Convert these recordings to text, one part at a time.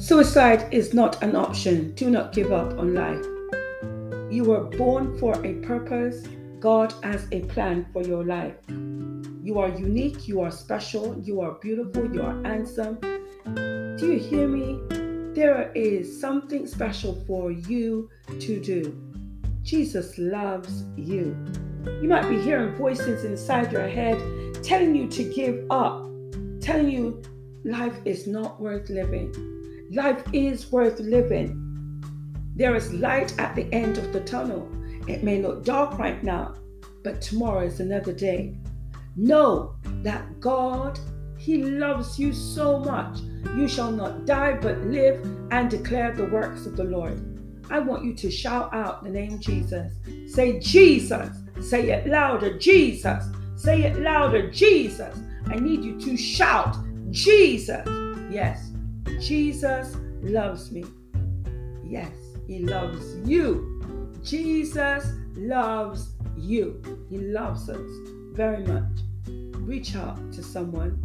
Suicide is not an option. Do not give up on life. You were born for a purpose. God has a plan for your life. You are unique, you are special, you are beautiful, you are handsome. Do you hear me? There is something special for you to do. Jesus loves you. You might be hearing voices inside your head telling you to give up, telling you life is not worth living. Life is worth living. There is light at the end of the tunnel. It may look dark right now, but tomorrow is another day. Know that God, He loves you so much. You shall not die but live and declare the works of the Lord. I want you to shout out the name Jesus. Say Jesus. Say it louder, Jesus. Say it louder, Jesus. I need you to shout Jesus. Yes, Jesus loves me. Yes, He loves you. Jesus loves you. He loves us very much. Reach out to someone.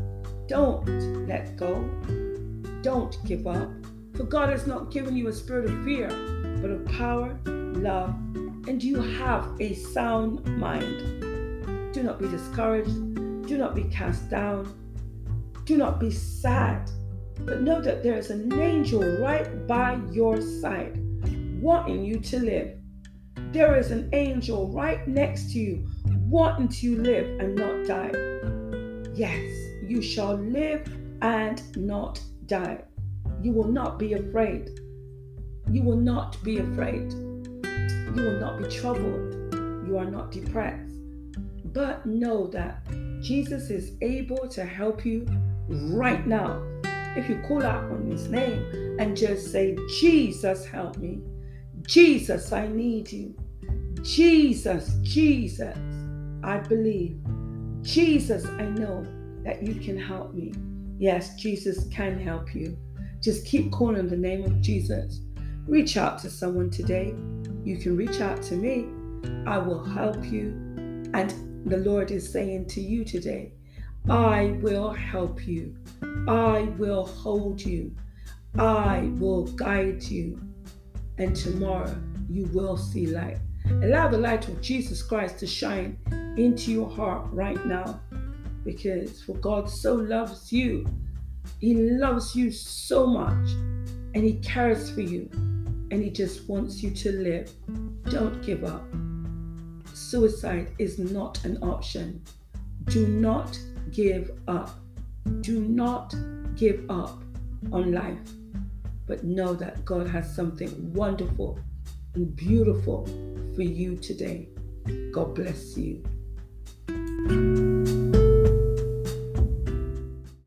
Don't let go. Don't give up. For God has not given you a spirit of fear, but of power, love, and you have a sound mind. Do not be discouraged. Do not be cast down. Do not be sad. But know that there is an angel right by your side, wanting you to live. There is an angel right next to you, wanting to live and not die. Yes, you shall live and not die. You will not be afraid. You will not be afraid. You will not be troubled. You are not depressed. But know that Jesus is able to help you right now. If you call out on His name and just say, Jesus, help me. Jesus, I need you. Jesus, Jesus, I believe. Jesus, I know that you can help me. Yes, Jesus can help you. Just keep calling the name of Jesus. Reach out to someone today. You can reach out to me. I will help you. And the Lord is saying to you today, I will help you. I will hold you. I will guide you. And tomorrow you will see light. Allow the light of Jesus Christ to shine into your heart right now. Because for God so loves you. He loves you so much. And He cares for you. And He just wants you to live. Don't give up. Suicide is not an option. Do not give up. Do not give up on life. But know that God has something wonderful and beautiful for you today. God bless you.